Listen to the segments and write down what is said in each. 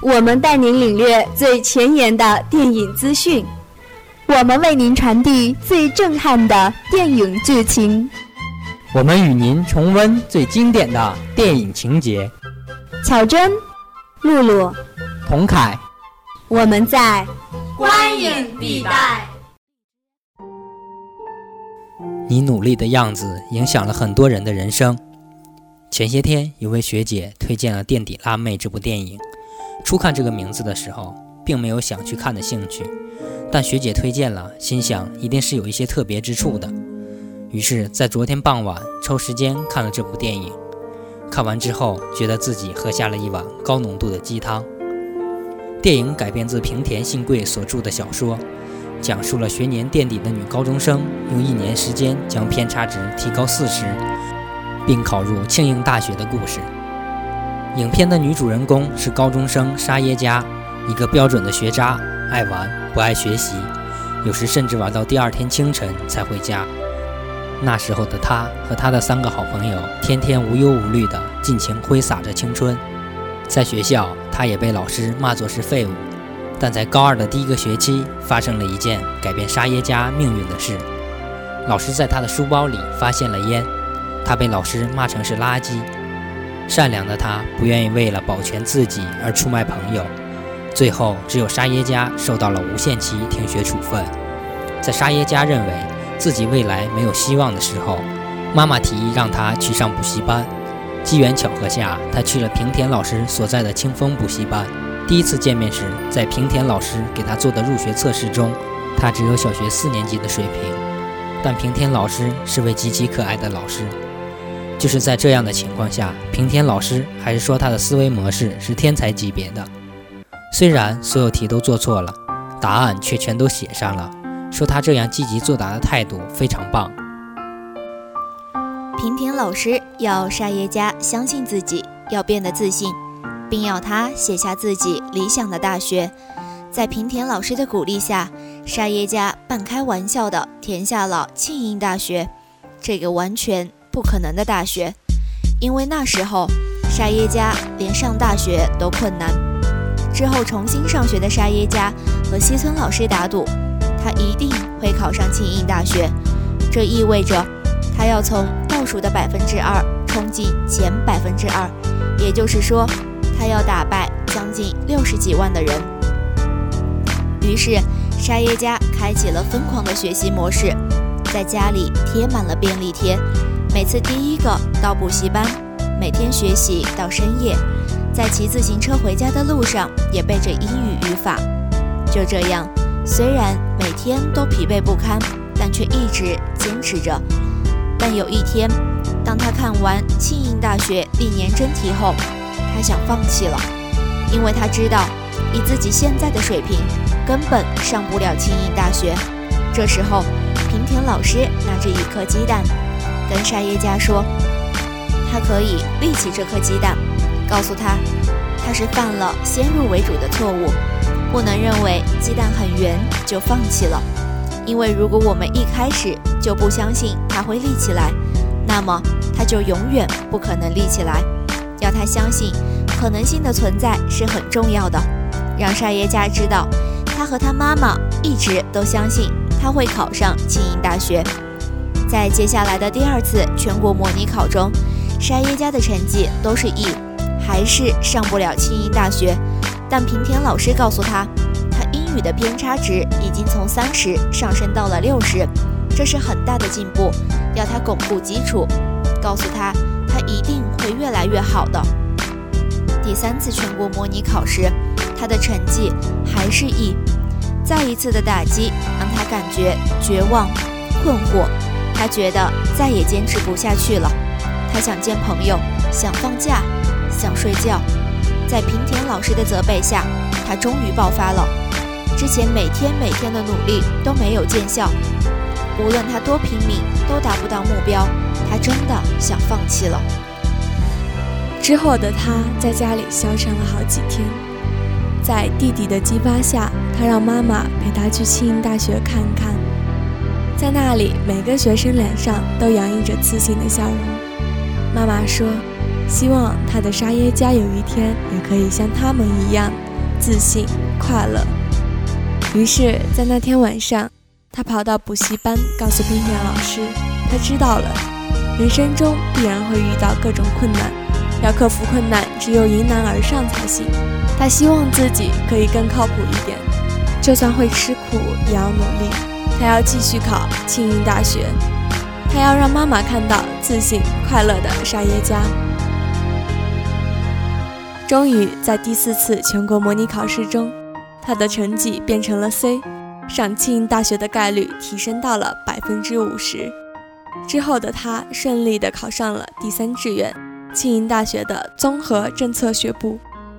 我们带您领略最前沿的电影资讯， 我们为您传递最震撼的电影剧情， 我们与您重温最经典的电影情节。 巧珍、 露露、 童凯， 我们在观影地带。 你努力的样子影响了很多人的人生。前些天有位学姐推荐了《垫底辣妹》这部电影，初看这个名字的时候并没有想去看的兴趣，但学姐推荐了，心想一定是有一些特别之处的，于是在昨天傍晚抽时间看了这部电影。看完之后觉得自己喝下了一碗高浓度的鸡汤。电影改编自平田信贵所著的小说，讲述了学年垫底的女高中生用1年时间将偏差值提高40，并考入庆应大学的故事。影片的女主人公是高中生沙耶加，一个标准的学渣，爱玩不爱学习，有时甚至玩到第2天清晨才回家。那时候的她和她的3个好朋友天天无忧无虑地尽情挥洒着青春。在学校她也被老师骂作是废物，但在高2的第1个学期发生了一件改变沙耶加命运的事。老师在她的书包里发现了烟，她被老师骂成是垃圾。善良的她不愿意为了保全自己而出卖朋友，最后只有沙耶加受到了无限期停学处分。在沙耶加认为自己未来没有希望的时候，妈妈提议让她去上补习班。机缘巧合下，她去了平田老师所在的清风补习班。第一次见面时，在平田老师给她做的入学测试中，她只有小学4年级的水平，但平田老师是位极其可爱的老师。就是在这样的情况下，平田老师还是说她的思维模式是天才级别的。虽然所有题都做错了，答案却全都写上了，说她这样积极作答的态度非常棒。 平田老师要沙耶加相信自己，要变得自信，并要她写下自己理想的大学。在平田老师的鼓励下，沙耶加半开玩笑地填下了庆应大学，这个完全不可能的大学，因为那时候沙耶加连上大学都困难。之后重新上学的沙耶加和西村老师打赌，他一定会考上庆应大学，这意味着他要从倒数的2%冲进前2%，也就是说他要打败将近60几万的人。于是沙耶加开启了疯狂的学习模式，在家里贴满了便利贴，每次第1个到补习班，每天学习到深夜，在骑自行车回家的路上也背着英语语法。就这样，虽然每天都疲惫不堪，但却一直坚持着。但有一天，当他看完庆应大学历年真题后，他想放弃了，因为他知道以自己现在的水平根本上不了庆应大学。这时候平田老师拿着1颗鸡蛋跟沙耶加说，他可以立起这颗鸡蛋，告诉他他是犯了先入为主的错误，不能认为鸡蛋很圆就放弃了，因为如果我们一开始就不相信它会立起来，那么它就永远不可能立起来。要他相信可能性的存在是很重要的，让沙耶加知道他和他妈妈一直都相信他会考上庆应大学。在接下来的第2次全国模拟考中，沙耶加的成绩都是E，还是上不了庆应大学。但平田老师告诉他，他英语的偏差值已经从30上升到了60，这是很大的进步，要他巩固基础，告诉他他一定会越来越好的。第3次全国模拟考试，他的成绩还是E，再一次的打击让他感觉绝望、困惑，他觉得再也坚持不下去了。他想见朋友，想放假，想睡觉。在平田老师的责备下，他终于爆发了。之前每天的努力都没有见效，无论他多拼命都达不到目标，他真的想放弃了。 之后的他在家里消沉了好几天，在弟弟的激发下，他让妈妈陪他去庆应大学看看。在那里，每个学生脸上都洋溢着自信的笑容。妈妈说，希望他的沙耶加有一天也可以像他们一样自信、快乐。于是在那天晚上，他跑到补习班告诉冰田老师，他知道了，人生中必然会遇到各种困难，要克服困难只有迎难而上才行。他希望自己可以更靠谱一点，就算会吃苦也要努力。他要继续考庆应大学，他要让妈妈看到自信快乐的沙耶加。终于在第4次全国模拟考试中，他的成绩变成了 C， 上庆应大学的概率提升到了 50%。 之后的他顺利地考上了第3志愿庆应大学的综合政策学部。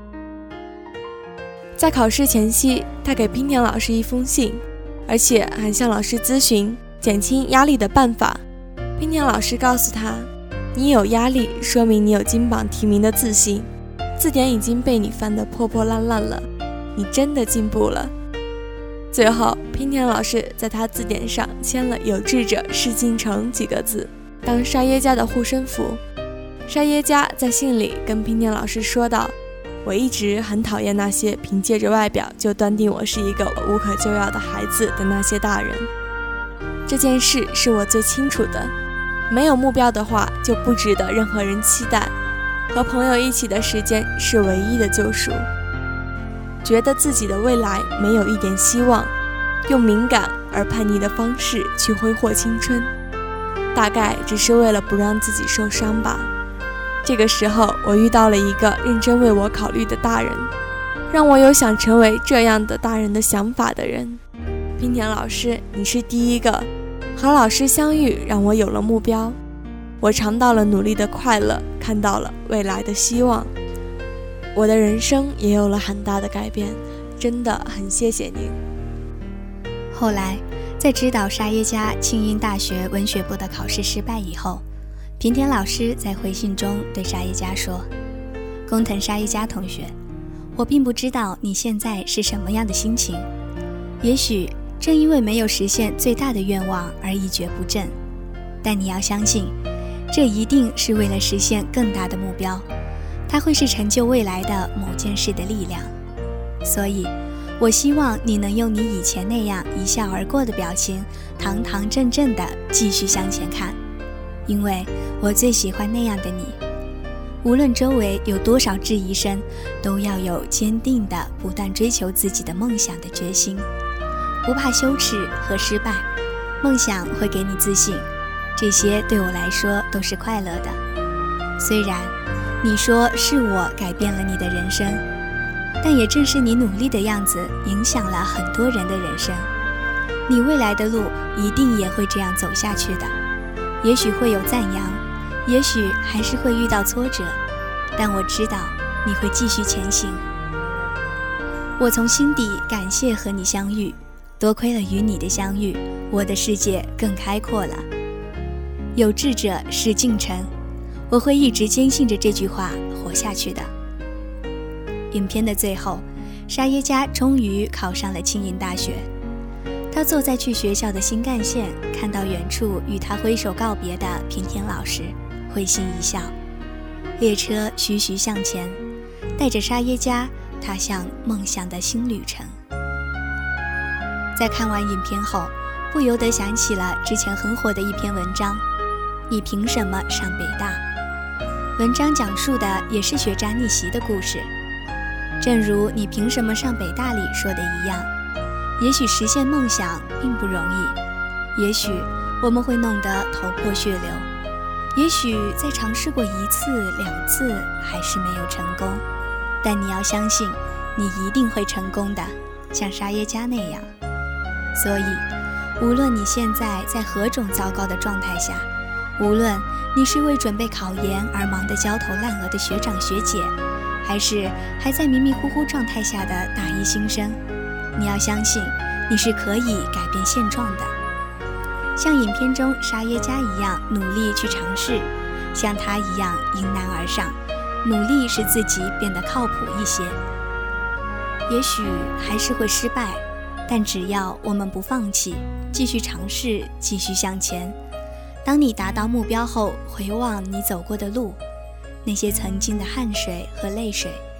在考试前夕，他给冰田老师一封信，而且还向老师咨询减轻压力的办法。冰田老师告诉他，你有压力说明你有金榜题名的自信，字典已经被你翻得破破烂烂了，你真的进步了。最后冰田老师在他字典上签了有志者事竟成几个字，当沙耶加的护身符。沙耶加在信里跟冰田老师说道，我一直很讨厌那些凭借着外表就断定我是一个无可救药的孩子的那些大人。这件事是我最清楚的，没有目标的话就不值得任何人期待，和朋友一起的时间是唯一的救赎。觉得自己的未来没有一点希望，用敏感而叛逆的方式去挥霍青春，大概只是为了不让自己受伤吧。这个时候我遇到了一个认真为我考虑的大人，让我有想成为这样的大人的想法的人。冰田老师，你是第一个。和老师相遇让我有了目标，我尝到了努力的快乐，看到了未来的希望，我的人生也有了很大的改变，真的很谢谢您。 后来在知道沙耶加庆应大学文学部的考试失败以后，平田老师在回信中对沙耶加说，工藤沙耶加同学，我并不知道你现在是什么样的心情，也许正因为没有实现最大的愿望而一蹶不振，但你要相信，这一定是为了实现更大的目标，它会是成就未来的某件事的力量。所以我希望你能用你以前那样一笑而过的表情，堂堂正正地继续向前看，因为我最喜欢那样的你。无论周围有多少质疑声，都要有坚定的不断追求自己的梦想的决心，不怕羞耻和失败，梦想会给你自信，这些对我来说都是快乐的。虽然你说是我改变了你的人生，但也正是你努力的样子影响了很多人的人生，你未来的路一定也会这样走下去的，也许会有赞扬，也许还是会遇到挫折，但我知道你会继续前行。我从心底感谢和你相遇，多亏了与你的相遇，我的世界更开阔了。有志者事竟成，我会一直坚信着这句话活下去的。影片的最后，沙耶加终于考上了庆应大学。他坐在去学校的新干线，看到远处与他挥手告别的平田老师，会心一笑。列车徐徐向前，带着沙耶加踏向梦想的新旅程。在看完影片后，不由得想起了之前很火的一篇文章，你凭什么上北大？文章讲述的也是学渣逆袭的故事。正如你凭什么上北大里说的一样，也许实现梦想并不容易，也许我们会弄得头破血流，也许再尝试过1次2次还是没有成功，但你要相信你一定会成功的，像沙耶加那样。所以无论你现在在何种糟糕的状态下，无论你是为准备考研而忙得焦头烂额的学长学姐，还是还在迷迷糊糊状态下的大一新生，你要相信你是可以改变现状的，像影片中沙耶加一样努力去尝试，像他一样迎难而上，努力使自己变得靠谱一些。也许还是会失败，但只要我们不放弃，继续尝试，继续向前，当你达到目标后，回望你走过的路，那些曾经的汗水和泪水，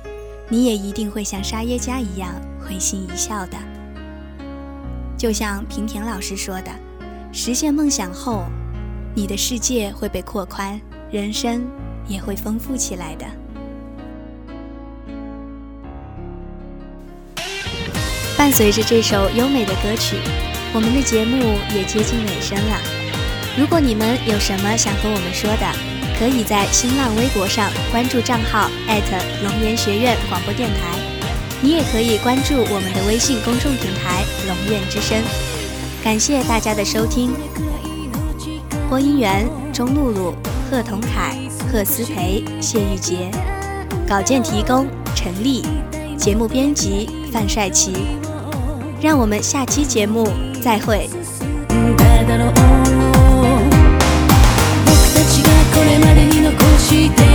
你也一定会像沙耶加一样会心一笑的。就像平田老师说的，实现梦想后，你的世界会被扩宽，人生也会丰富起来的。伴随着这首优美的歌曲，我们的节目也接近尾声了。如果你们有什么想和我们说的，可以在新浪微博上关注账号龙岩学院广播电台，你也可以关注我们的微信公众平台龙院之声。感谢大家的收听。播音员钟露露、贺同凯、贺思培、谢玉洁，稿件提供陈丽，节目编辑范帅奇。让我们下期节目再会。僕たちがこれまでに残して